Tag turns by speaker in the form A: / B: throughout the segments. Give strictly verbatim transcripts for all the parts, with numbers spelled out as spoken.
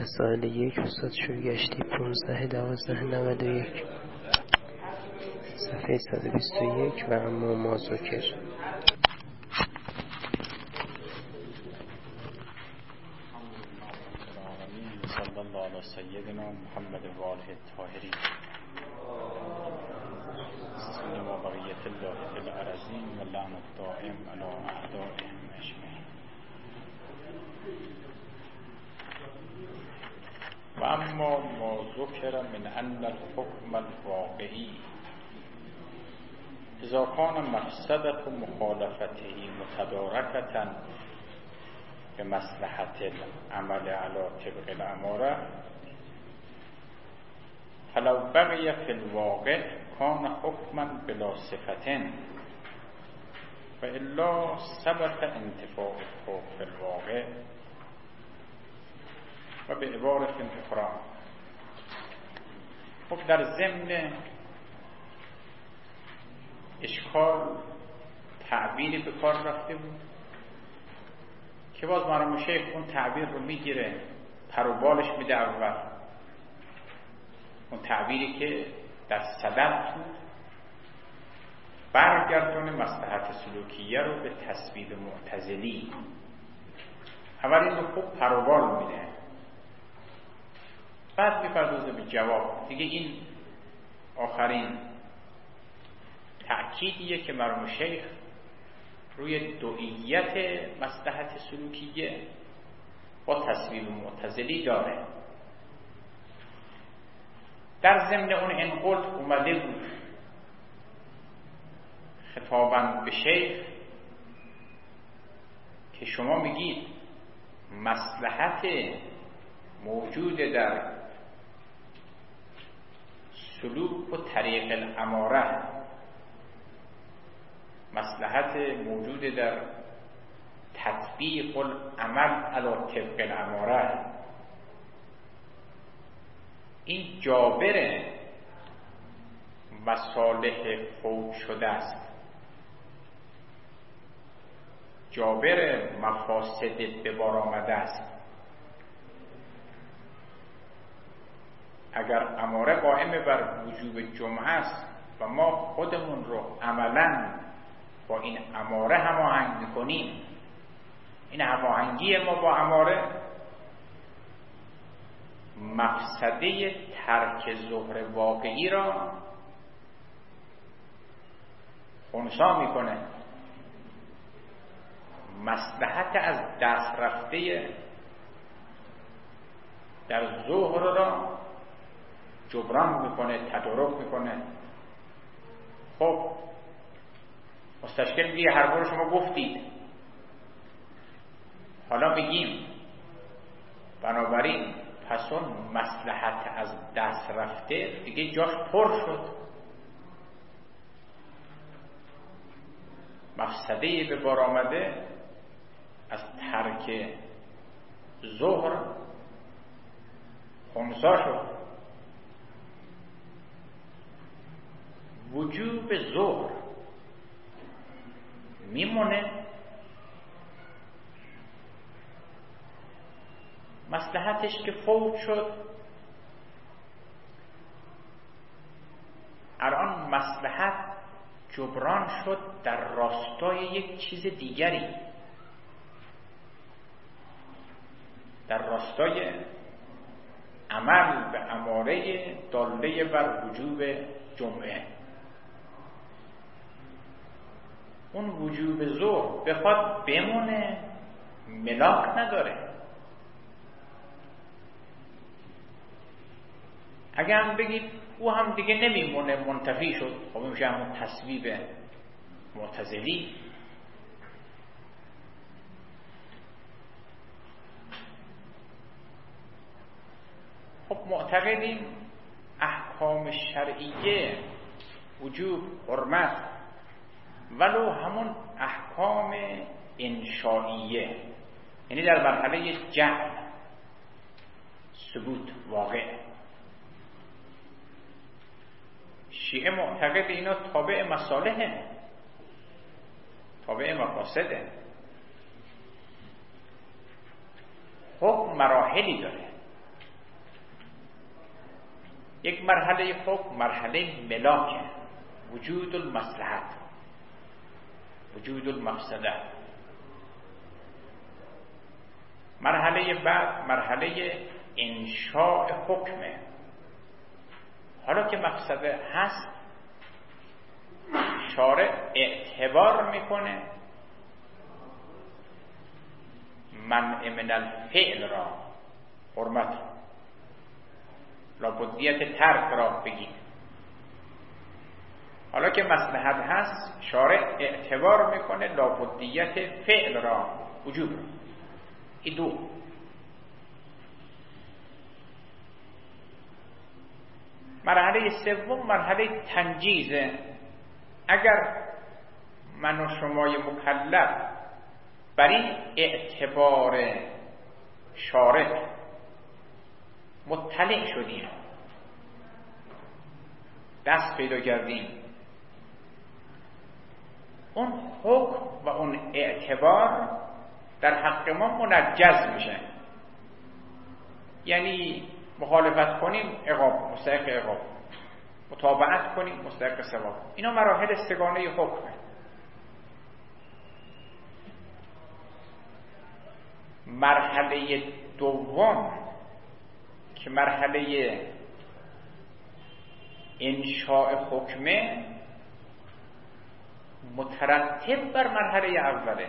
A: مسائل یک استاد شورگشتی پونزده دوازده نود و یک صفحه صد و بیست و یک و اما ما ذکر.
B: صلی الله علی سیدنا محمد و آله الطاهرین سلام و بقیت الله فی الارضین و لعن الدائم علی اعدائهم اجمعین. و اما ما ذکر من ان الحکم الواقعی اذا کان مفسدة مخالفته متدارکة به مصلحت العمل علی طبق الاماره فلو بقی فی الواقع کان حکما بلا صفة و الا ثبت انتفاع الحکم فی الواقع و به عبارت اخرى. خب در ضمن اشکال تعبیری به کار رفته بود که باز مرحوم شیخ اون تعبیر رو میگیره پر و بالش میده اول، اون تعبیری که در صدد بود برگردونه مصلحت سلوکیه رو به تصویب معتزلی. اول این رو خوب پر و بال میده، بعد میپردازه به جواب. دیگه این آخرین تأکیدیه که مرحوم شیخ روی دوئیت مصلحت سلوکیه با تصویب معتزلی داره. در ضمن اون انقلت اومده بود خطاباً به شیخ که شما میگید مصلحت موجود در سلوک و طریق الاماره، مصلحت موجود در تطبیق العمل علی طبق الاماره، این جابر مصالح فوت شده است، جابر مفاسد به بار آمده است. اگر اماره قائم بر وجوب جمعه است و ما خودمون رو عملاً با این اماره هماهنگ میکنیم، این هماهنگی ما با اماره مفسده ترک ظهر واقعی را خنثی میکنه، مصلحت از دست رفته در ظهر را جبران میکنه، تدارک میکنه. خب مستشکل میگه هر بار شما گفتید، حالا میگیم بنابراین پس اون مصلحت از دست رفته دیگه جاش پر شد، مفسده به بار آمده از ترک ظهر خنثی شد. وجوب ظهر میمونه، مصلحتش که فوت شد الان مصلحت جبران شد در راستای یک چیز دیگری، در راستای عمل به اماره داله بر وجوب جمعه. اون وجوب ظهر بخواد بمونه ملاک نداره. اگر هم بگید او هم دیگه نمیمونه منتفی شد، خب میشه همون تصویب معتزلی. خب معتقدیم احکام شرعیه وجوب حرمت ولو همون احکام انشائیه، یعنی در مرحله جعل ثبوت واقع. شیعه معتقد اینا تابع مصالحه، تابع مفاسده. حکم مراحلی داره. یک مرحله حکم مرحله ملاکه، وجود المصلحت، وجود المفسده. مرحله بعد مرحله انشاء حکمه. حالا که مفسده هست، شارع اعتبار میکنه منع من الفعل را، حرمت را، لابدیت ترک را بگید. حالا که مصلحت هست، شارع اعتبار میکنه لابدیت فعل را، وجوب را. این دو. مرحله سوم مرحله تنجیزه. اگر من و شمای مکلف بر این اعتبار شارع مطلع شدیم، دست پیدا کردیم، اون حکم و اون اعتبار در حق ما منجز میشه. یعنی مخالفت کنیم عقاب، مستحق عقاب، متابعت کنیم مستحق ثواب. اینا مراحل سگانه حکمه. مرحله دوم که مرحله انشاء حکمه، مترتب بر مرحله اوله،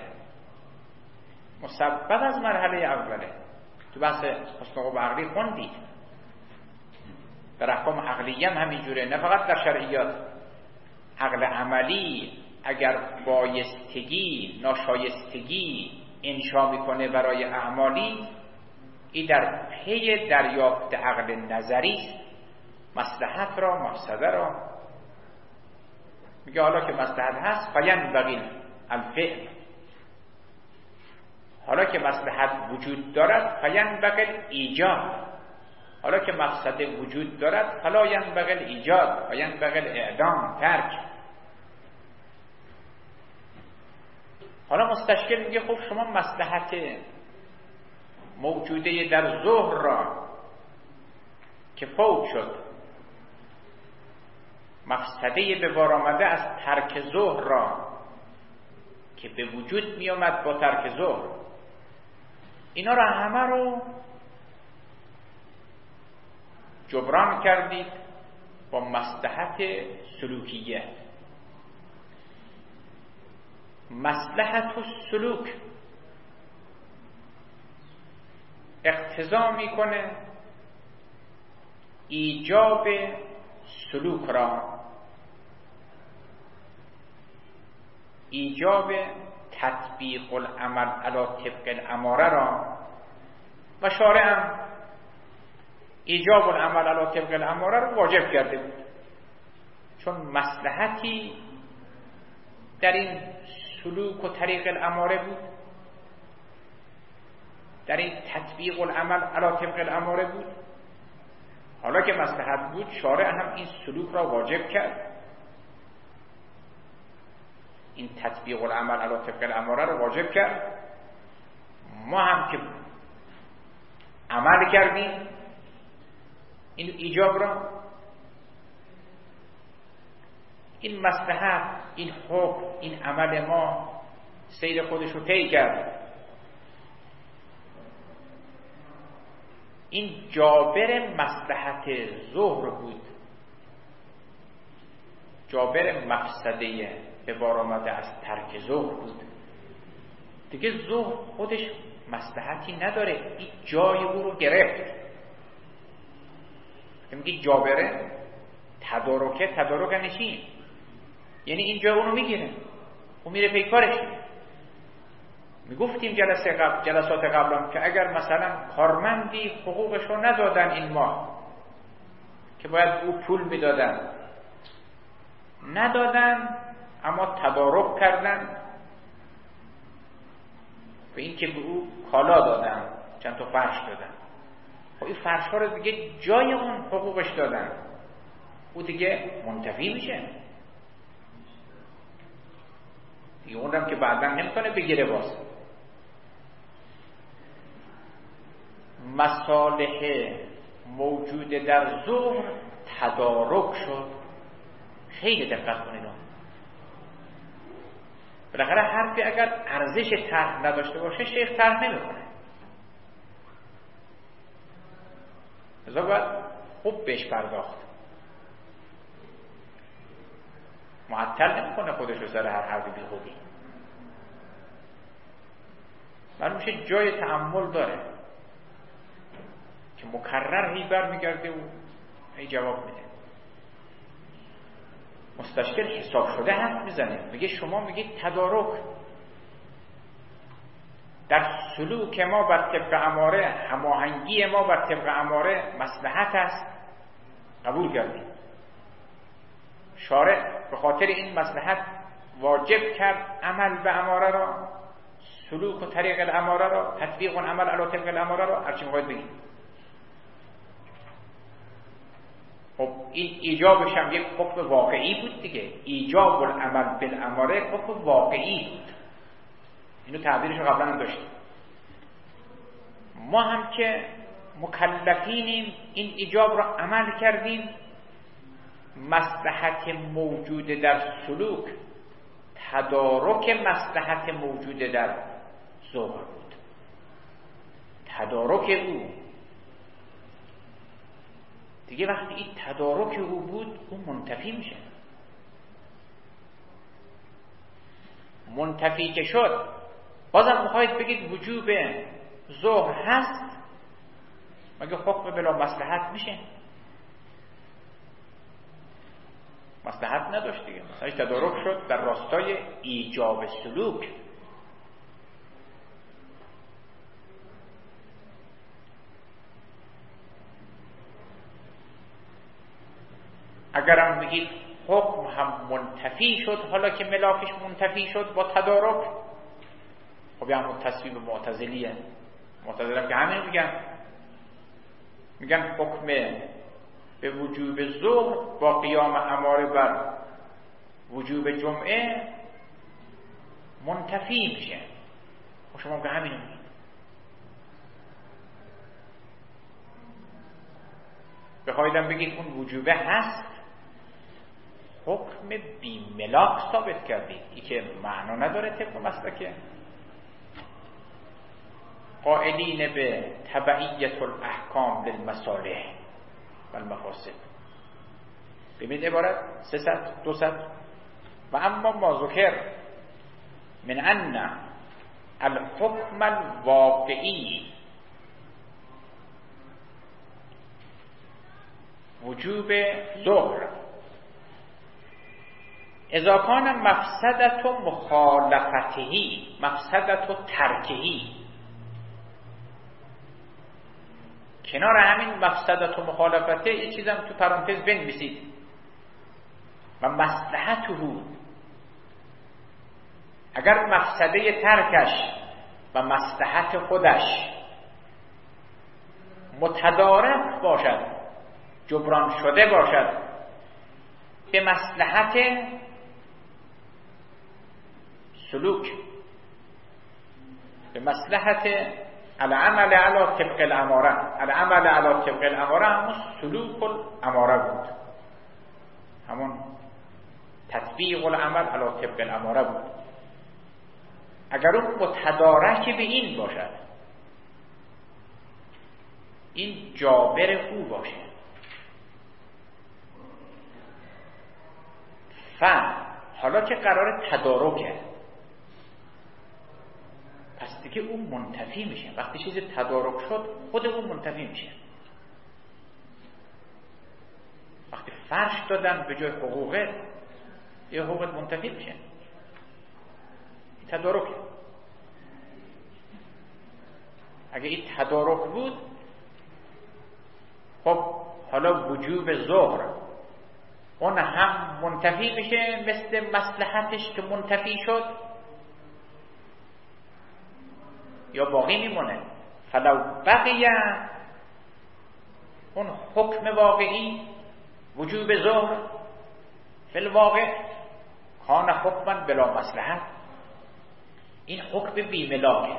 B: مسبب از مرحله اوله. تو بحث حسن عقوبه عقلی خوندید، در احکام عقلیه هم همینجوره، نه فقط در شرعیات. عقل عملی اگر بایستگی ناشایستگی انشا میکنه برای اعمالی، این در پی دریافت عقل نظری مصلحت را، مفسده را. میگه حالا که مصلحت هست فینبغی الفعل، حالا که مصلحت وجود دارد فینبغی ایجاد، حالا که مفسده وجود دارد فلا ینبغی ایجاد و ینبغی اعدام، ترک. حالا مستشکل میگه خب شما مصلحت موجوده در ظهر را که فوت شد، مفسده به بار آمده از ترک ظهر را که به وجود می آمد با ترک ظهر، اینا را همه رو جبران کردید با مصلحت سلوکیه. مصلحت السلوک اقتضا میکنه ایجاب سلوک را، ایجاب تطبیق العمل علی طبق الاماره را، و شارع هم ایجاب العمل علی طبق الاماره را واجب کرده بود، چون مصلحتی در این سلوک و طریق الاماره بود، در این تطبیق العمل علی طبق الاماره بود. حالا که مصلحت بود، شارع هم این سلوک را واجب کرد، این تطبیق العمل علی طبق الاماره را واجب کرد. ما هم که عمل کردیم این ایجاب را، این مصلحت، این حکم، این عمل ما سیر خودش رو طی کرد. این جابر مصلحت ظهر بود، جابر مفسده به بار آمده از ترک ظهر بود. دیگه ظهر خودش مصلحتی نداره، این جای او رو گرفت. میگه جابره تدارکه، تدارک نشین، یعنی این جای اونو میگیره، اون میره پیکارش. میگفتیم جلسه قبل، جلسات قبلم که اگر مثلا کارمندی حقوقش رو ندادن این ماه که باید او پول میدادن، ندادن اما تدارک کردن به این که به او کالا دادن، چند تا فرش دادن، خب این فرش ها رو دیگه جای اون حقوقش دادن، او دیگه منتفی میشه، دیگه اونم که بعدا نمیتونه بگیره. باز مصالح موجود در ظهر تدارک شد. خیلی دقت کنید. بالاخره حرفی اگر ارزش طرح نداشته باشه شیخ طرح نمیکنه. لذا باید خوب بهش پرداخت. معطل نمیکنه خودش رو سر هر حرفی بی خودی. معلوم میشه جای تأمل داره که مکرر هی بر میگرده و هی جواب میده. مستشکل حساب شده حرف میزنه، میگه شما میگید تدارک در سلوک ما بر طبق اماره، هماهنگی ما بر طبق اماره مصلحت است، قبول کردیم. شارع به خاطر این مصلحت واجب کرد عمل به اماره را، سلوک و طریق الاماره را، تطبیق و عمل علی طبق الاماره را، هرچی میخواید بگید. خب این ایجابش هم یک حکم واقعی بود دیگه. ایجاب العمل بالاماره حکم واقعی بود. اینو تعبیرش رو قبلا هم داشتیم. ما هم که مکلفینیم این ایجاب رو عمل کردیم. مصلحت موجود در سلوک تدارک مصلحت موجود در ظهر بود. تدارک او دیگه وقتی این تدارک او بود اون منتفی میشه. منتفی که شد بازم میخواید بگید وجوب ظهر هست، مگه حکم بلا مصلحت میشه؟ مصلحت نداشت دیگه. مثلا تدارک شد در راستای ایجاب سلوک. اگرم بگید حکم هم منتفی شد، حالا که ملاکش منتفی شد با تدارک، خب یه همون تصویب معتزلیه. معتزله هم که همین میگن، میگن حکم به وجوب ظهر با قیام اماره بر وجوب جمعه منتفی میشه. و شما که همین میگید. بخوایدم بگید اون وجوبه هست، حکم بی ملاک ثابت کردید. ای که معنا نداره طبق مسلکه قائلین به تبعیت الاحکام للمصالح و المفاسد. ببینید عبارت سه ست دو ست و اما ما ذکر من ان الحکم الواقعی وجوب ظهر اذا کان مفسدت و مخالفتهی مفسدت و ترکهی. کنار همین مفسدت و مخالفته یه چیزم تو پرانتز بنویسید و مصلحته. اگر مفسده ترکش و مصلحت خودش متدارک باشد، جبران شده باشد به مصلحت سلوک، به مصلحت العمل علی طبق الاماره. العمل علی طبق الاماره همون سلوک الاماره بود، همون تطبیق العمل علی طبق الاماره بود. اگر اون متدارک به این باشد، این جابر او باشه، ف حالا که قرار تدارکه، پس دیگه اون منتفی میشه. وقتی چیز تدارک شد خود اون منتفی میشه. وقتی فرش دادن به جای حقوقت، یه حقوقت منتفی میشه. تدارکه. اگه این تدارک بود، خب حالا وجوب ظهر اون هم منتفی میشه مثل مصلحتش که منتفی شد، یا باقی میمونه. فلو بقیه اون حکم واقعی وجوب ظهر فی الواقع کان حکما بلا مصلحت. این حکم بی ملاکه،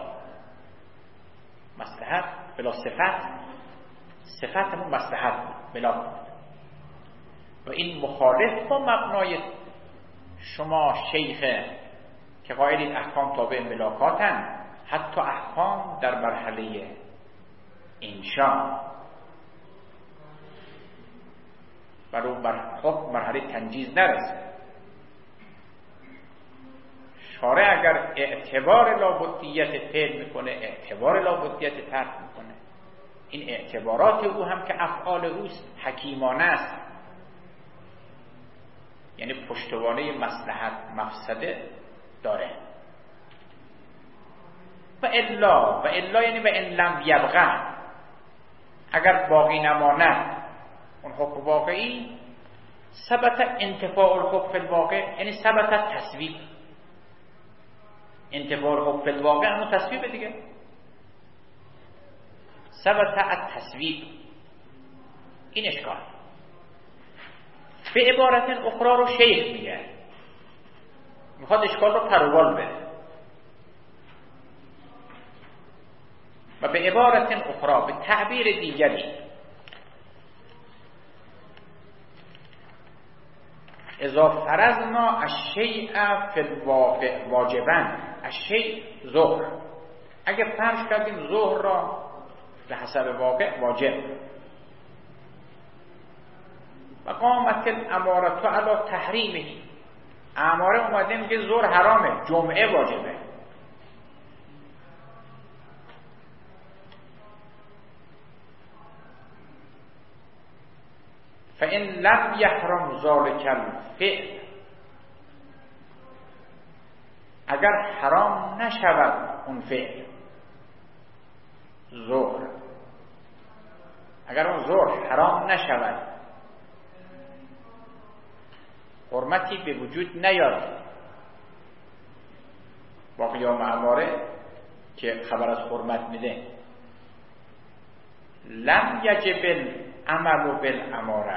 B: مصلحت بلا صفت، صفت همون مصلحت بود، ملاک بود. و این مخالف با مبنای شما شیخه که قائلید احکام تابع ملاکاتن، حتی احکام در مرحله انشا برای بر حکم مرحله تنجیز نرسه. شارع اگر اعتبار لابدیت فعل میکنه، اعتبار لابدیت ترک میکنه. این اعتبارات او هم که افعال اوست حکیمانه است، یعنی پشتوانه مصلحت مفسده داره. و الا و الا یعنی و ان لم یبقى، اگر باقی نماند اون حکم واقعی، ثبت انتفاع الحکم فی الواقع، یعنی ثبت تصویب. انتفاع الحکم فی الواقع همون تصویب دیگه، ثبت التصویب. این اشکال. به عبارت اخرى رو شیخ میگه، میخواد اشکال رو پروبال بده. و به عبارت اخرى، به تعبیر دیگری، اذا فرضنا الشیء فی الواقع واجبا، الشیء ظهر، اگه فرض کردیم ظهر را به حسب واقع واجب، و قامت الامارة علی تحریمه، اماره اومده میگه ظهر حرامه، جمعه واجبه. فإن لم يحرم ذلك الفعل، اگر حرام نشود اون فعل ظهر، اگر اون ظهر حرام نشود، حرمتی به وجود نیاد با قیام اماره که خبر از حرمت میده، لم یجب العمل بالاماره.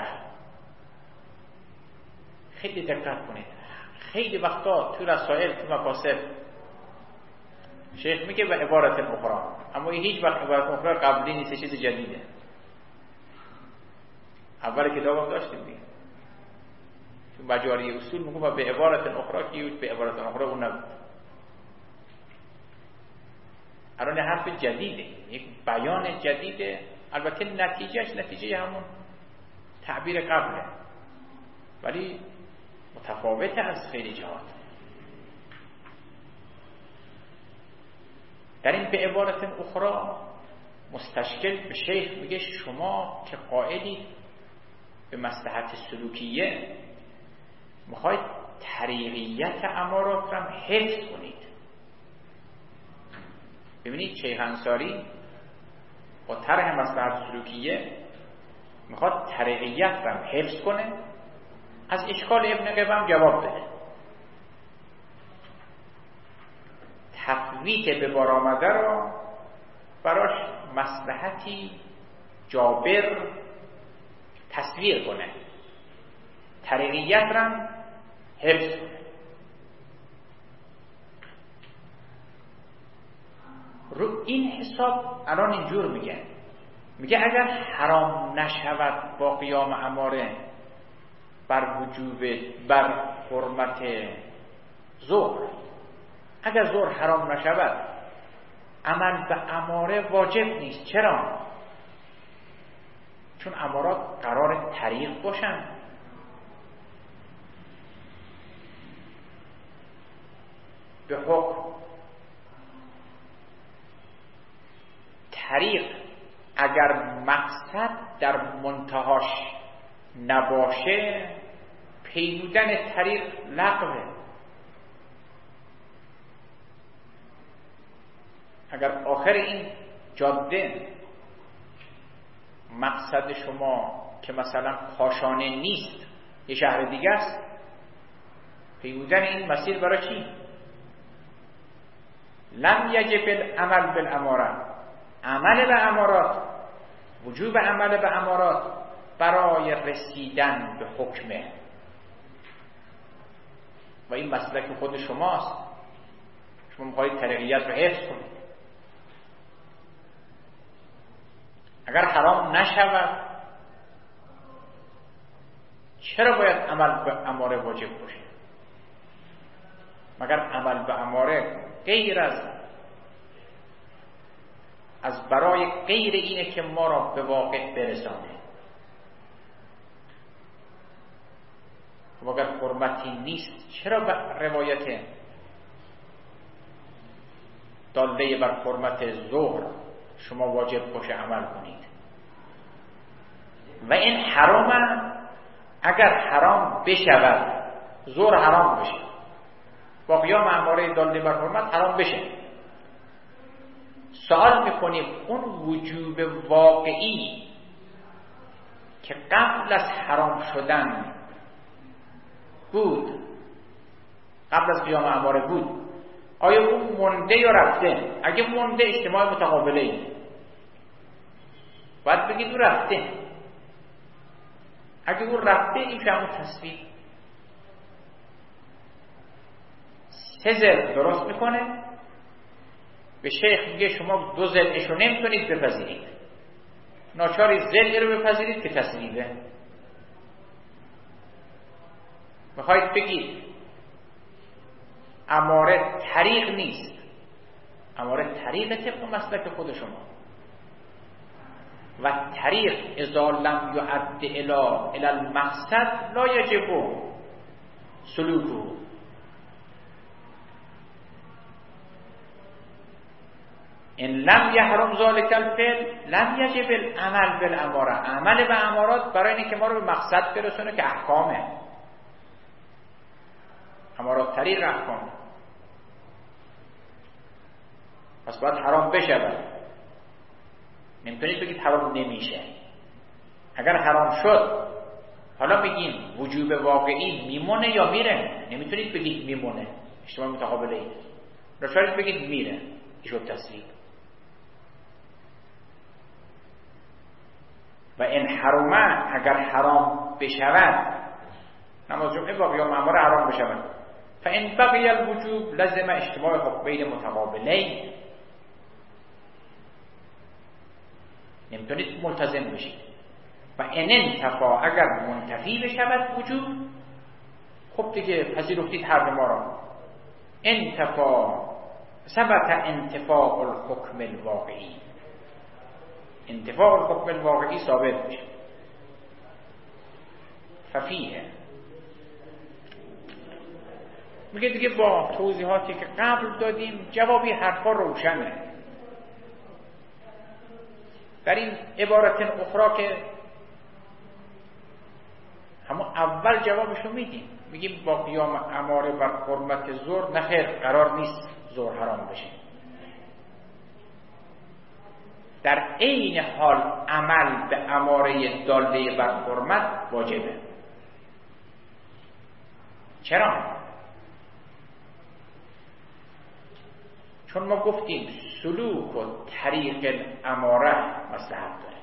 B: خیلی دقت کنید، خیلی وقتا تو رسائل تو مقاصد شیخ میگه به عبارت اخرى، اما هیچ وقت عبارت اخرى قبلی نیست، چیز جدیده. اول کتابم داشتیم دیگه، تو مجاری اصول میگم به عبارت اخرى که به عبارت اخرى اون نبود. الان حرف جدیده، یک بیان جدیده، البته نتیجهش نتیجه همون تعبیر قبله، ولی متفاوته از خیلی جهات. در این به عبارت اخرى مستشکل به شیخ میگه شما که قائلی به مصلحت سلوکیه، میخواید طریقیت امارات را حفظ کنید. ببینید شیخ انصاری با طرح مصلحت سلوکیه میخواد طریقیت را حفظ کنه، از اشکال ابن قیم جواب بده. تفویت به بار آمده را براش مصلحتی جابر تصویر کنه، طریقیت را حفظ کنه. رو این حساب الان اینجور میگه، میگه اگر حرام نشود با قیام اماره بر وجوب بر حرمت ظهر، اگر ظهر حرام نشود عمل به اماره واجب نیست. چرا؟ چون امارات قرار طریق باشن. به حکم طریق اگر مقصد در منتهاش نباشه، پیمودن طریق لغوه. اگر آخر این جاده مقصد شما که مثلا کاشانه نیست، یه شهر دیگه است، پیمودن این مسیر برای چی؟ لم یجب العمل بالاماره، عمل به امارات، وجوب عمل به امارات برای رسیدن به حکمه، و این مسلک خود شماست. شما میخواهید طریقیت رو حفظ کنید. اگر حرام نشود چرا باید عمل به اماره واجب باشه؟ مگر عمل به اماره غیر از از برای غیر اینه که ما را به واقع برسانه. و اگر حرمتی نیست چرا به روایت داله بر حرمت ظهر شما واجب باشه عمل کنید؟ و این حرام، اگر حرام بشود ظهر حرام بشه، با قیام اماره داله بر حرمت حرام بشه، سوال میکنیم اون وجوب واقعی که قبل از حرام شدن بود، قبل از قیام اماره بود، آیا اون مونده یا رفته؟ اگه مونده اجتماع متقابله ای باید بگید اون رفته. اگه اون رفته این که همون تصویب سه زل درست میکنه، به شیخ میگه شما دو زلش رو نمیتونید بپذیرید، ناچاری زل رو بپذیرید که تصویبه. میخواید بگید اماره طریق نیست، اماره طریق طبق مسلک خود شما، و طریق اذا لم یعد الی الی المقصد لا یجب سلوکه. ان لم یحرم ذلک الفعل لم یجب العمل بالاماره. عمل به امارات برای اینه که ما رو به مقصد برسونه که احکامه. امارات طریق احکام، پس باید حرام بشه. نمیتونید بگید حرام نمیشه. اگر حرام شد حالا بگیم وجوب واقعی میمونه یا میره؟ نمیتونید بگید میمونه، اجتماع متقابله اید. ناچارید بگید میره، شد تصویب. و این حرامه، اگر حرام بشود، نماز جمعه با قیام اماره حرام بشود، فان بقی الوجوب لازم اجتماع حکمین متقابلین. نمیتونید ملتزم بشید. و ان انتفا، اگر منتفی بشود وجوب، خب دیگه پذیرفتید حرم ما را. انتفا ثبت انتفاع الحکم الواقعی، انتفاع الحکم الواقعی ثابت میشه. ففیه میگه دیگه با توضیحاتی که قبل دادیم جوابی حرفا روشنه. در این عبارت اخرى که همون اول جوابشو میدیم، میگیم با قیام اماره بر حرمت ظهر، نخیر قرار نیست ظهر حرام بشه. در عین حال عمل به اماره داله بر حرمت واجبه. چرا؟ چون ما گفتیم سلوک و طریق الاماره مصلحت داره.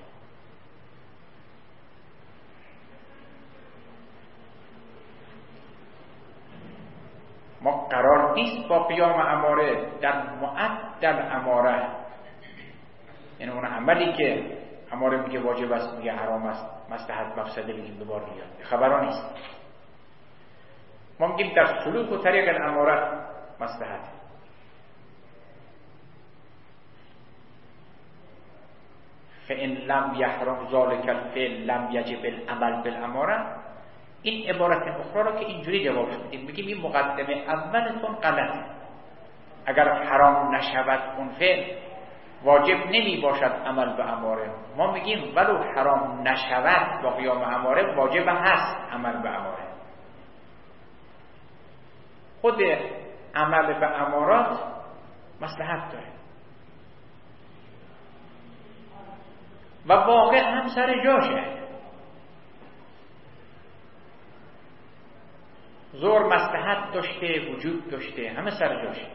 B: ما قرار نیست با قیام اماره در معدل اماره، یعنی اون عملی که اماره میگه واجب است میگه حرام است، مصلحت مفسده بگیم به بار بیاد، خبران نیست. ما میگیم در سلوک و طریق الاماره مصلحت. فإن لم يحرم ذلك الفعل لم يجب العمل بالاماره. این عبارت اخرى را که اینجوری جواب میدیم، میگیم این مقدمه اولتون غلطه. اگر حرام نشود اون فعل واجب نمی باشد عمل به اماره. ما میگیم ولو حرام نشود با قیام اماره واجب هست عمل به اماره. خود عمل به امارات مصلحت داره و واقع هم سر جاشه. ظهر مصلحت داشته، وجود داشته، همه سر جاشه.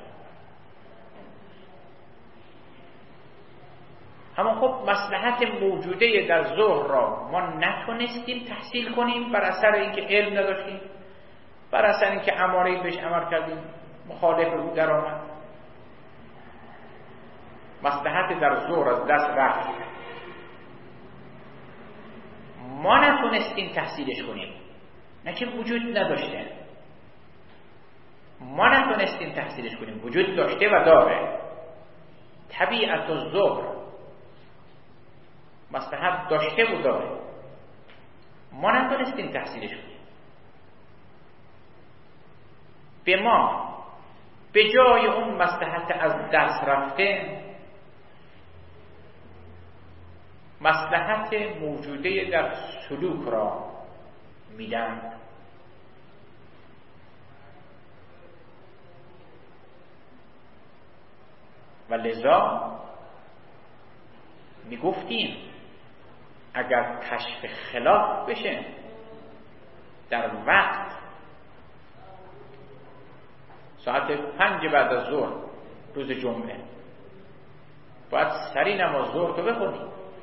B: اما خب مصلحت موجوده در ظهر را ما نتونستیم تحصیل کنیم بر اثر اینکه علم نداشتیم، بر اثر اینکه اماره‌ای بهش عمل کردیم مخالف او در آمد. مصلحت در ظهر از دست رفت، ما نتونستیم تحصیلش کنیم. نه که وجود نداشته. ما نتونستیم تحصیلش کنیم، وجود داشته و داره. طبیعت الظهر مصلحت داشته و داره، ما نتونستیم تحصیلش کنیم. به ما به جای اون مصلحت از دست رفته مصلحت موجوده در سلوک را میدن. و لذا میگفتیم اگر کشف خلاف بشه در وقت ساعت پنج بعد از ظهر روز جمعه باید سری نماز ظهر تو بخونی.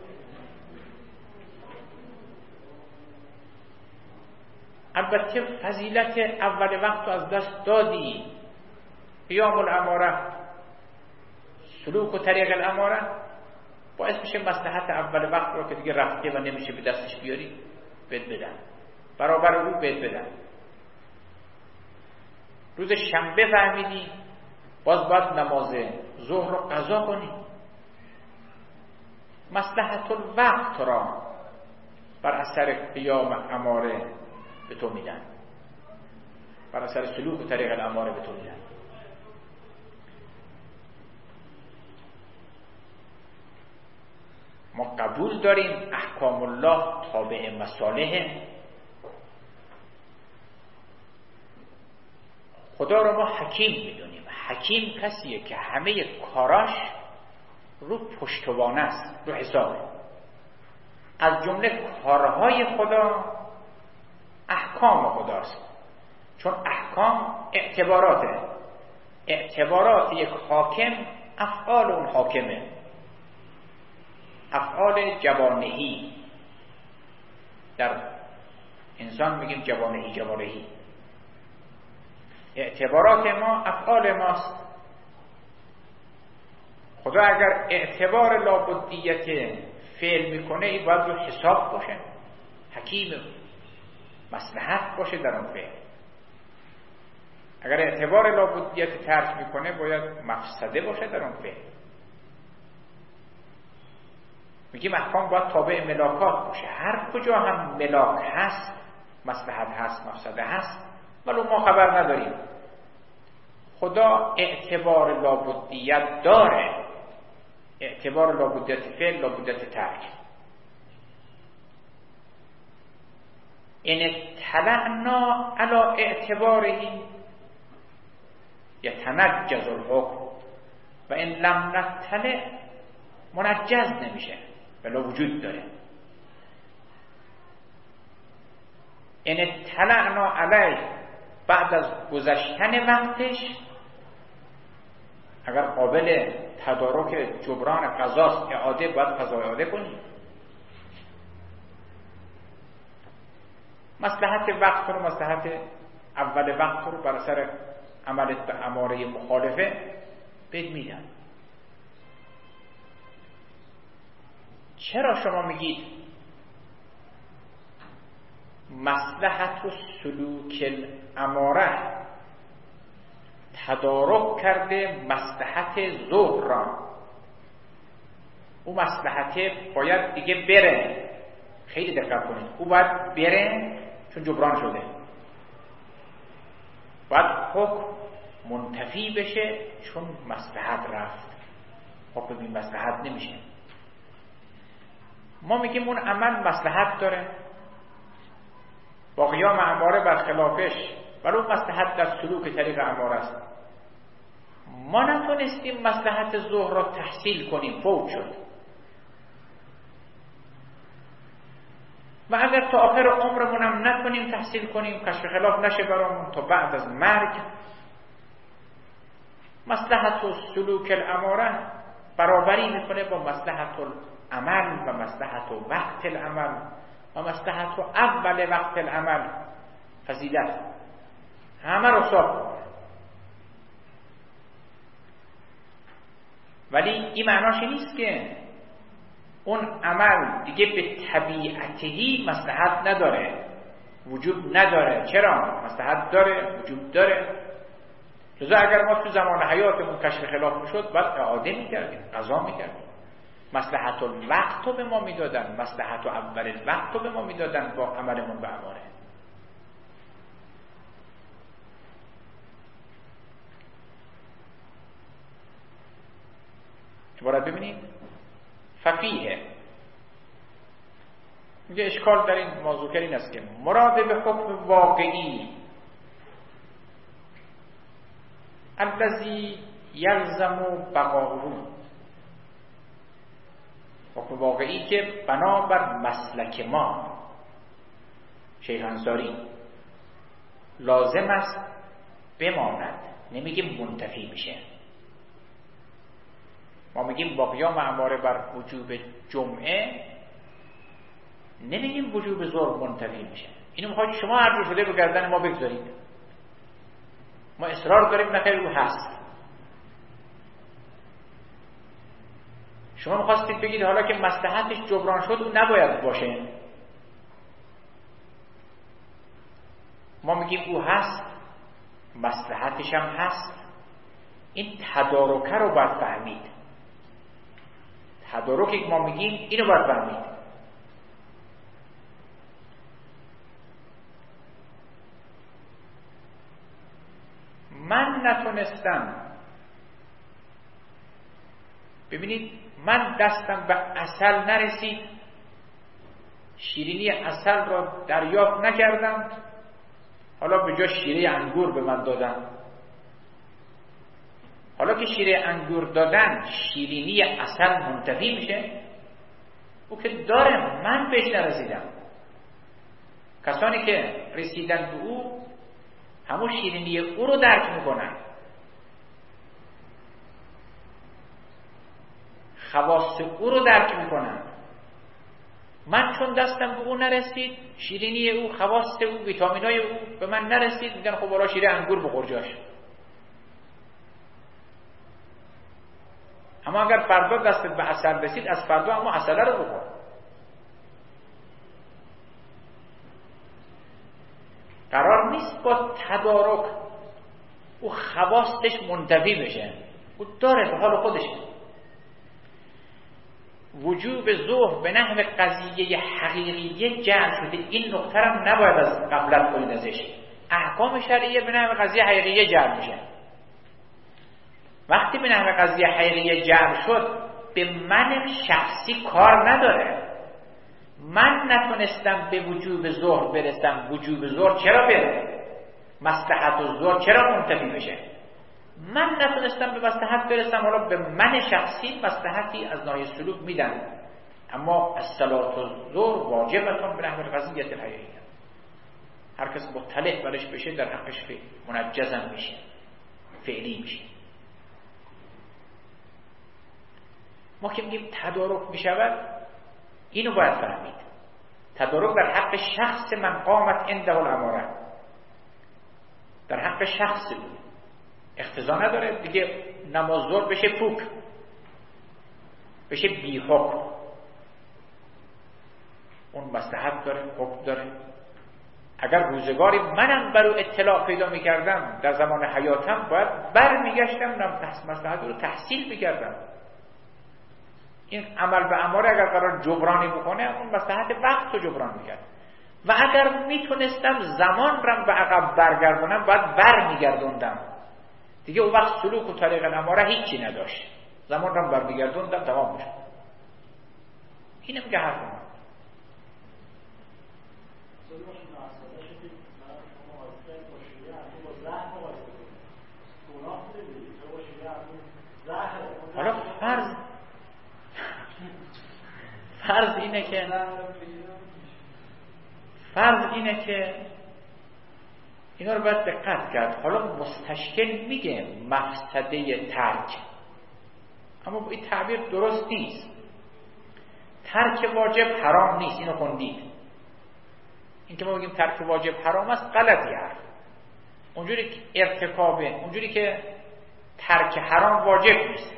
B: البته فضیلت اول وقت رو از دست دادی. قیام الاماره، سلوک و طریق الاماره باعث میشه مصلحت اول وقت رو که دیگه رفته و نمیشه به دستش بیاری بهت بدن، برابر رو بهت بدن. روز شنبه فهمیدی باز باید نماز ظهر رو قضا کنی. مصلحت الوقت را بر اثر قیام اماره به تو میدن، بر اثر سلوک و طریق الاماره به تو میدن. ما قبول داریم احکام الله تابع مصالحه. خدا رو ما حکیم میدونیم. حکیم کسیه که همه کاراش رو پشتوانه است، رو حسابه. از جمله کارهای خدا احکام خداست، چون احکام اعتباراته. اعتبارات یک حاکم افعال اون حاکمه، افعال جوانهی. در انسان میگیم جوانهی جوانهی. اعتبارات ما افعال ماست. خدا اگر اعتبار لابدیت فعل میکنه این باید رو حساب باشه، حکیم، مصلحت باشه در اون فعل. اگر اعتبار لابدیت ترک میکنه باید مفسده باشه در اون فعل. میگیم احکام باید تابع ملاکات باشه. هر کجا هم ملاک هست مصلحت هست، مفسده هست، ولو ما خبر نداریم. خدا اعتبار لابدیت داره، اعتبار لابدیت فعل، لابدیت ترک. ان اطلعنا علی اعتباره یتنجز الحکم و ان لم نطلع منجز نمیشه، بلا وجود داره. ان اطلعنا علی بعد از گذشتن وقتش اگر قابل تدارک جبران قضاست اعاده باید قضا اعاده کنی. مصلحت وقت رو، مصلحت اول وقت رو بر اثر عملت به اماره مخالفه بهت میدن. چرا شما میگید مصلحت و سلوک الاماره تدارک کرده مصلحت ظهر را؟ او مصلحت باید دیگه بره. خیلی دقت کنید، او باید بره چون جبران شده. باید حکم منتفی بشه چون مصلحت رفت. حکم بی مصلحت نمیشه. ما میگیم اون عمل مصلحت داره، با قیام اماره بر خلافش، ولی اون مصلحت در سلوک طریق اماره است. ما نتونستیم مصلحت ظهر را تحصیل کنیم، فوت شد. و اگر تا آخر عمرمون هم نتونیم تحصیل کنیم، کشف خلاف نشه برامون تا بعد از مرگ، مصلحت و سلوک الاماره برابری میکنه با مصلحت العمل و مصلحت و وقت العمل و مصلحت و اول وقت العمل. فضیلت همه رو صاف. ولی این معناش نیست که اون عمل دیگه به طبیعتهی مصلحت نداره. وجوب نداره. چرا؟ مصلحت داره، وجوب داره. لذا اگر ما تو زمان حیاتمون کشف خلاف میشد باید اعاده میکردیم، قضا میکردیم. مصلحت الوقت رو به ما میدادن، مصلحت اول الوقت رو به ما میدادن با عملمون به اماره. عبارت ببینید ففیه میگه اشکال در این موضوع این است که مراد به حکم واقعی الذی یلزم بقاؤه، حکم واقعی که بنابر مسلک ما شیخ انصاری لازم است بماند، نمیگیم منتفی میشه. ما میگیم با قیام اماره بر وجوب جمعه، نمیگیم وجوب ظهر منتفی میشه. اینو میخواید شما هر جور شده به گردن ما بگذارید. ما اصرار داریم نخیر او هست. شما میخواستید بگید حالا که مصلحتش جبران شد او نباید باشه. ما میگیم او هست، مصلحتش هم هست. این تدارکه رو باید فهمید. تدارکی که ما میگیم اینو باید فهمید. من نتونستم، ببینید من دستم به عسل نرسید، شیرینی عسل را دریافت نکردم، حالا به جا شیره انگور به من دادن. حالا که شیره انگور دادن شیرینی عسل منتفی میشه؟ او که داره، من بهش نرسیدم. کسانی که رسیدن به او همون شیرینی او رو درک میکنن، خواص او رو درک میکنن. من چون دستم به او نرسید، شیرینی او، خواص او، ویتامینای او به من نرسید، میگن خب برای شیره انگور بخور جاش. اما اگر فردا دستت به عسل رسید، از فردا اما عسل رو بخور. قرار نیست با تدارک او خواستش منتفی بشه، او داره به حال خودشه. وجوب ظهر به نحو قضیه حقیقیه جعل شده، این نقطه هم نباید از غفلت کنید ازش. احکام شرعیه به نحو قضیه حقیقیه جعل میشه. وقتی به نحو قضیه حقیقیه جعل شد، به من شخصی کار نداره. من نتونستم به وجوب ظهر برسم، وجوب ظهر چرا بره؟ مصلحت و ظهر چرا منتفی بشه؟ من نتونستم به مصلحت برسم، حالا به من شخصی مصلحتی از ناحیه سلوک میدن، اما الصلاة و ظهر واجبتون به نحو قضیه الحقیقیه. هر کس مطلع برش بشه در حقش منجزم میشه، فعلی میشه. ما که میگیم تدارک میشود، اینو باید فهمید. تدارک در حق شخص من قامت عنده الاماره، در حق شخص بود اقتضا نداره دیگه نماز ظهر بشه پوک، بشه بی حکم. اون مصلحت داره، حکم داره. اگر روزگاری منم برو اطلاع پیدا میکردم در زمان حیاتم، باید بر میگشتم مصلحت رو تحصیل میکردم. این عمل به اماره اگر قرار جبرانی بکنه، اون مصلحت وقت رو جبران میکرد. و اگر میتونستم زمان رو به عقب برگردونم، باید بر میگردوندم دیگه. اون وقت سلوک و طریق اماره هیچی نداشت، زمان رو بر میگردوندم تمام میشد. اینه میگه حرف من. حالا فرض فرض اینه که فرض اینه که اینا رو باید دقت کرد. حالا مستشکل میگه مفسده ترک، اما این تعبیر درست نیست. ترک واجب حرام نیست، اینو خوندید. این که ما بگیم ترک واجب حرام است غلطی حرف. اونجوری که ارتکابه، اونجوری که ترک حرام واجب نیست،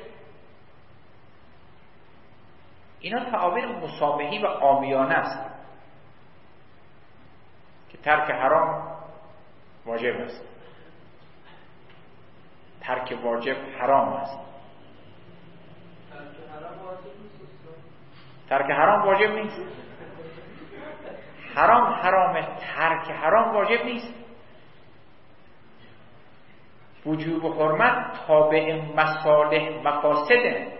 B: اینا تعابیر مشابهی و عامیانه است که ترک حرام واجب است، ترک واجب حرام است. ترک حرام واجب نیست. حرام حرامه، ترک حرام واجب نیست. وجوب و حرمت تابع مصالح مفاسده.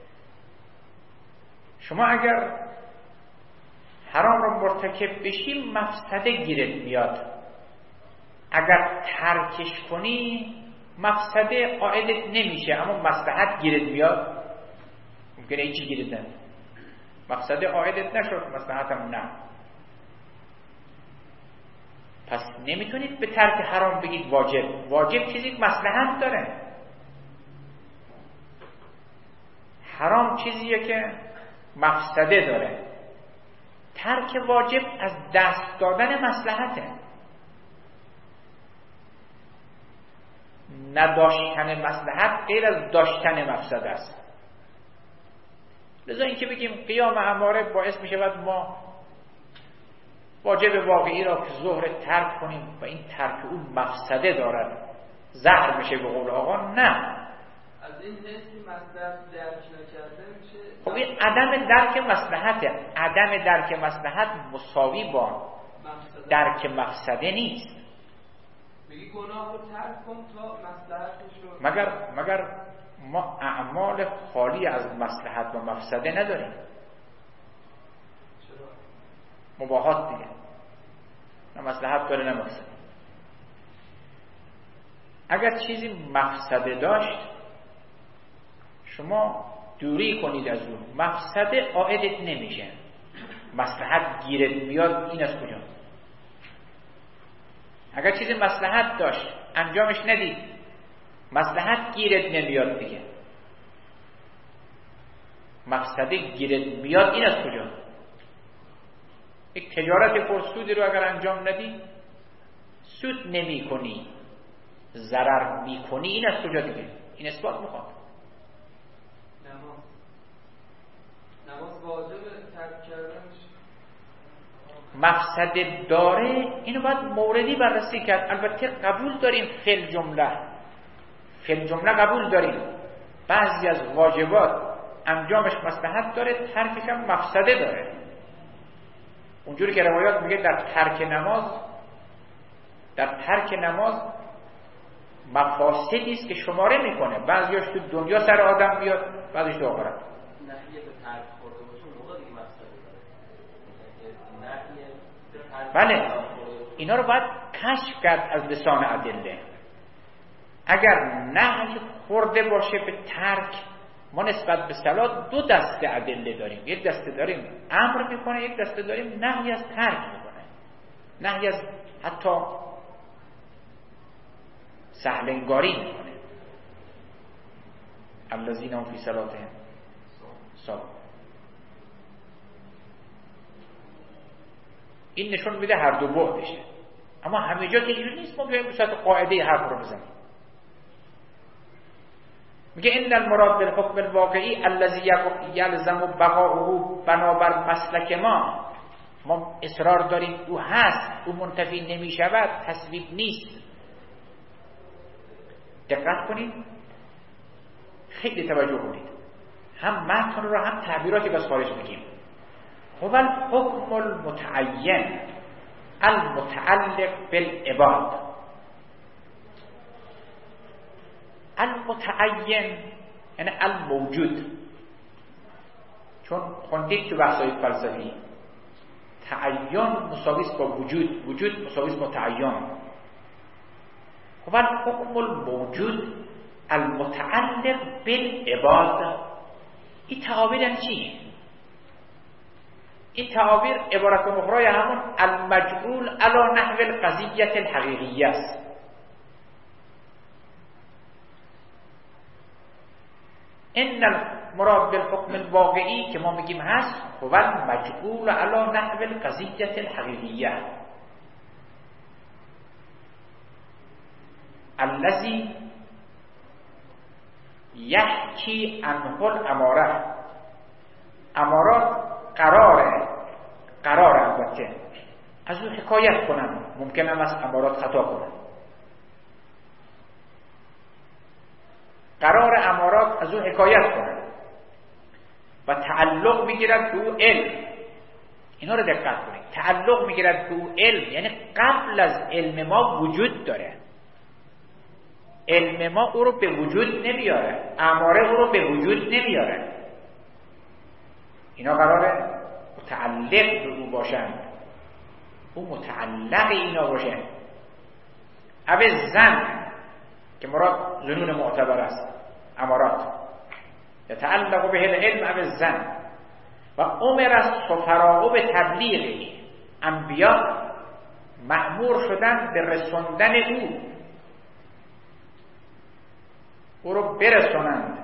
B: شما اگر حرام رو مرتکب بشی مفسده گیرت میاد، اگر ترکش کنی مفسده عائدت نمیشه اما مصلحت گیرت میاد. ممکنه هیچی گیرت نمیاد، مفسده عائدت نشد، مصلحتم نه. پس نمیتونید به ترک حرام بگید واجب. واجب چیزی که مصلحت داره، حرام چیزیه که مفسده داره. ترک واجب از دست دادن مصلحته، نداشتن مصلحت غیر از داشتن مفسده است. لذا اینکه بگیم قیام اماره باعث می شود ما واجب واقعی را که ظهر ترک کنیم و این ترک اون مفسده دارد، زهر میشه به قول آقا، نه.
C: از این حسی مصلحت درک نکرده میشه.
B: خب این عدم درک مصلحته. عدم درک مصلحت مساوی با درک مفسده نیست.
C: میگی گناه رو ترک کن تا مصلحتش رو،
B: مگر مگر ما اعمال خالی از مصلحت و مفسده نداریم.
C: چرا؟
B: مباحات دیگه، نه مصلحت داره نه مفسده. اگر چیزی مفسده داشت شما دوری کنید از اون، مفسده عائدت نمیشه، مصلحت گیرت میاد. این از کجا؟ اگر چیزی مصلحت داشت انجامش ندید، مصلحت گیرت نمیاد دیگه، مفسده گیرت میاد. این از کجا؟ یک تجارت پرسودی رو اگر انجام ندی، سود نمی کنی، ضرر می کنی. این از کجا دیگه؟ این اثبات میخواد.
C: نماز نماز واجب ترک کردنش
B: مفسده داره، اینو باید موردی بررسی کرد. البته قبول داریم فی جمله، فی جمله قبول داریم بعضی از واجبات انجامش مصلحت داره، ترکش هم مفسده داره. اونجوری که روایات میگه در ترک نماز در ترک نماز مفاسدی است که شماره میکنه، بعضیاش تو دنیا سر آدم میاد، بعضیش تو آخرت.
C: نحیه به ترک خورده باشه موقع دیگه مفسده داره. نحیه به ترک
B: بله، اینا رو باید کشف کرد از لسان ادله. اگر نهی خورده باشه به ترک، ما نسبت به صلات دو دسته ادله داریم. یک دسته داریم امر میکنه، یک دسته داریم نهی از ترک میکنه، نهی از حتی سهلنگاری میکنه. الذین هم فی صلاتهم ساهون. این نشون میده هر دو بعدشه، اما همه جا که اینجوری نیست. ما بیایم به صورت قاعده حرف رو بزنیم. میگه ان المراد بالحکم الواقعی الذی یلزم بقاؤه، بنابر مسلک ما ما اصرار داریم او هست، او منتفی نمی شود، تصویب نیست. دقت کنید، خیلی توجه کنید، هم متن رو هم تعبیراتی که از خارج میگیم. هو الحکم المتعین المتعلق بالعباد. المتعین یعنی الموجود. چون خوندید تو بحث‌های فلسفی تعین مساوی است با وجود، وجود مساوی است با تعین. هو الحکم الموجود المتعلق بالعباد. این تعابیر یعنی چی؟ این تعابیر عبارت اخرى همون المجعول علی نحو القضیة الحقیقیه است. ان المراد بالحکم الواقعی که ما میگیم هست، هو المجعول علی نحو القضیة الحقیقیه الذی یحکی عنه الاماره. امارات قراره، قرار البته از او حکایت کنن، ممکن هم از امارات خطا کنن. قرار امارات از او حکایت کنن و تعلق میگیرد به او علم. اینا رو دقت کنید، تعلق میگیرد به او علم یعنی قبل از علم ما وجود داره. علم ما او رو به وجود نمیاره، اماره او رو به وجود نمیاره. اینا قراره متعلق به او باشند، او متعلق اینا باشه. او زن که مراد ظنون معتبر است، امارات یتعلق به العلم او زن و امر از سفراء به تبلیغی، انبیا مأمور شدن به رسوندن او، او رو برسونند.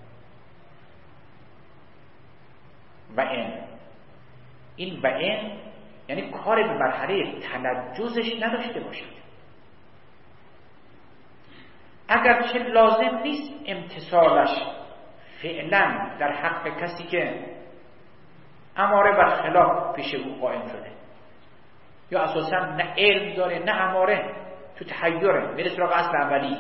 B: و این این و این یعنی کار به مرحله تنجزش نداشته باشید. اگرچه لازم نیست امتصالش فعلا در حق کسی که اماره و خلاف پیش او قائم شده یا اساسا نه علم داره نه اماره، تو تحیره، میره سراغ اصل عملی.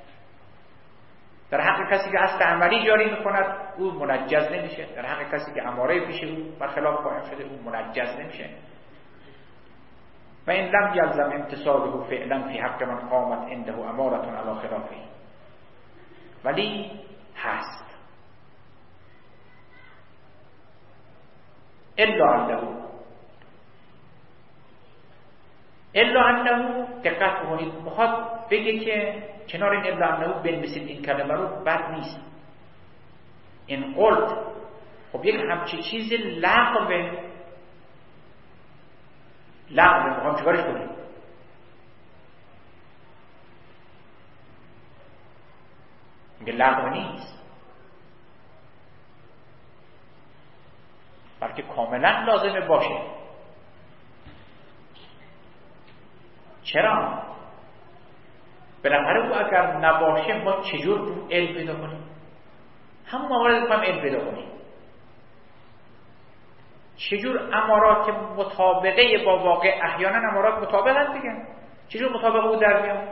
B: در حق کسی که اصل عملی جاری میکند او منجز نمیشه، در حق کسی که اماره پیش او بر خلاف قائم شده او منجز نمیشه. و این لم یلزم امتصاله فعلا فی حق من قامت عنده امارة علی خلافه، ولی هست. الا انه الا انه دقت کنید، میخواد بگه که کنار این الا انه بنویسید این کلمه رو، بد نیست. این قلت خب یک همچی چیزی لغوه، لغوه میخوام چیکارش کنیم؟ میگه لغو نیست، بلکه کاملا لازمه باشه. چرا؟ بالاخره او اگر نباشه ما چجور علم پیدا کنیم؟ همون موارد میخوایم علم پیدا کنیم. چجور امارات مطابقه با واقع، احیانا امارات مطابقن دیگه، چجور مطابقه او در میاد؟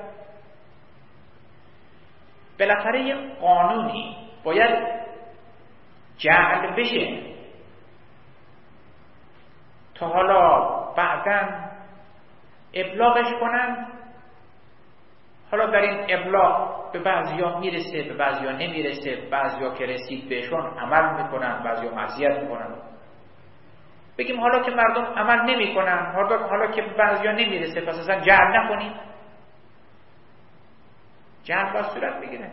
B: بالاخره یک قانونی باید جعل بشه تا حالا بعداً ابلاغش کنن. حالا در این ابلاغ به بعضیا میرسه، به بعضیا نمیرسه، بعضیا که رسید بهشون عمل میکنن، بعضیا معصیت میکنن. بگیم حالا که مردم عمل نمیکنن، حالا حالا که بعضیا نمیرسه پس اصلا جعل نکنیم. جعل با صورت بگیره.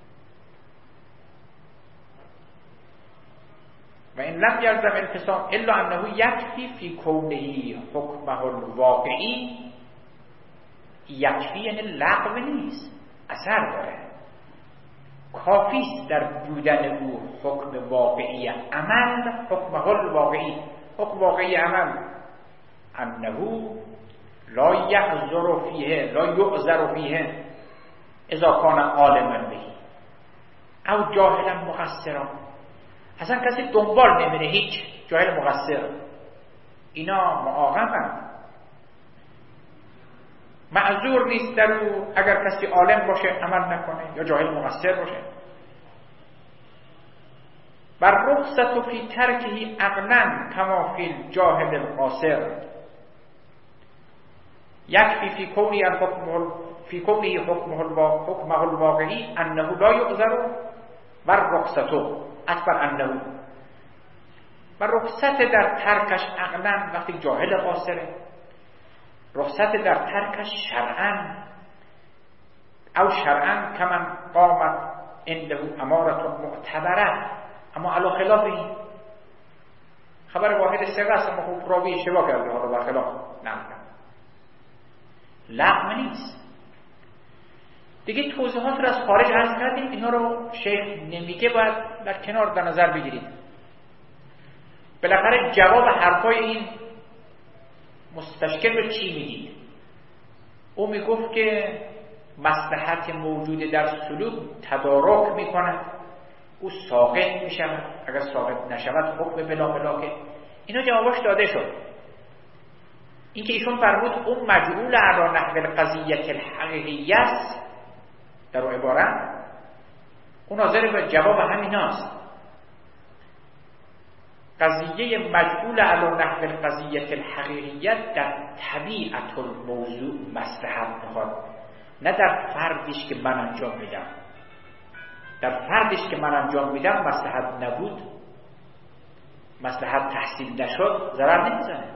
B: و این لم یلزم التزام الا انه یکفی فی کونه حکمه الواقعی. یکفی یعنی لغو نیست، اثر داره. کافیست در بودن او حکم واقعی عمل، حکمه الواقعی، حکم واقعی عمل انه لا یعذر فیه لا یعذر فیه اذا کان عالما به او جاهلا مقصرا. اصلا کسی دنبال نمیره، هیچ جاهل مقصر، اینا معاقبن، معذور نیست در او اگر کسی عالم باشه عمل نکنه یا جاهل مقصر باشه. بر رخصت فی ترکه عقلا کما فی الجاهل القاصر. یکفی فی کونی الحکم فی کونی حکمه الواقعی انه لا یعذر و رخصتو اکبر انه و رخصت در ترکش عقلا وقتی جاهل قاصره، رخصت در ترکش شرعا او شرعا کمن قامت عنده امارة معتبره، اما علی خلاف این خبر واحد سقه است، اما خوب راوی اشتباه کرده حالا برخلاف نمیدن، لغو نیست دیگه. توضیحات رو از خارج عرض کردیم، اینا رو شیخ نمیگه، باید در کنار در نظر بگیرید. بالاخره جواب حرفای این مستشکل رو چی میگید؟ او میگفت که مصلحت موجود در سلوک تدارک میکند، او ساقط میشود، اگر ساقط نشود حکم بلا بلا که اینا جوابش داده شد. این که ایشون فرمود اون مجعول علی نحو القضیه الحقیقیه است در اون عبارت، اون ناظر به جواب همیناست. قضیه مجعول علی نحو القضیه الحقیقیه در طبیعت الموضوع مصلحت میخواد، نه در فردش که من انجام میدم. در فردش که من انجام میدم مصلحت نبود، مصلحت تحصیل نشد، ضرر نمیزنه.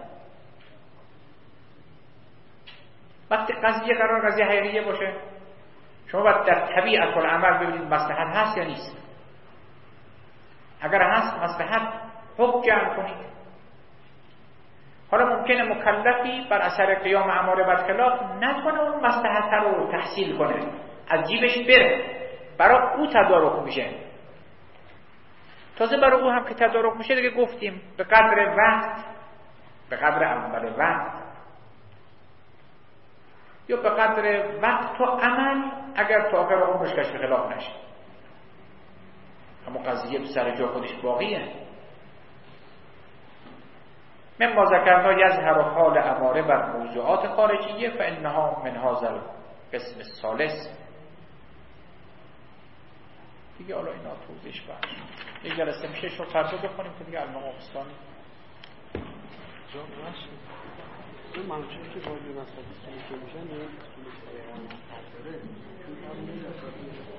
B: وقتی قضیه قرار قضیه حقیقیه باشه، شما باید در طبیعت العمل ببینید مصلحت هست یا نیست. اگر هست مصلحت حکم جمع کنید. حالا ممکنه مکلفی بر اثر قیام امر بالخلاف نتونه اون مصلحت رو تحصیل کنه، از جیبش بره، برای او تدارک میشه. تازه برای او هم که تدارک میشه دیگه گفتیم به قدر وقت، به قدر اول وقت یا به قدر وقت و عمل، اگر تا آخر عمرش کشف خلاف نشه. اما قضیه تو سر جا خودش باقیه. مما ذکرنا یظهر حال اماره بر موضوعات خارجیه فانها من هذا القسم الثالث. دیگه حالا اینا توضیحش بخش یک جلسه میشه، شو فردا بخونیم که دیگه علماء مستانی
D: جا باشه. این منظوری که باید این اصلا که میشن یه